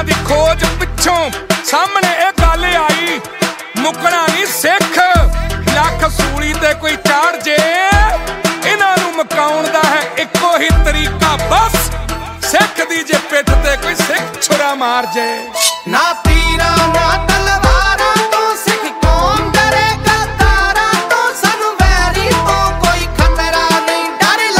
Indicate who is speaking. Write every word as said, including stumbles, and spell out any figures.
Speaker 1: सिखां दी खोज पिछों सामने ये गल आई, मुकना नहीं सिख लख सूली ते कोई चाड़ जे, इन्हां नूं मुकाउण दा है इक्को ही तरीका बस, सिख दी जे पिठ ते कोई सिख छुरा मार जे।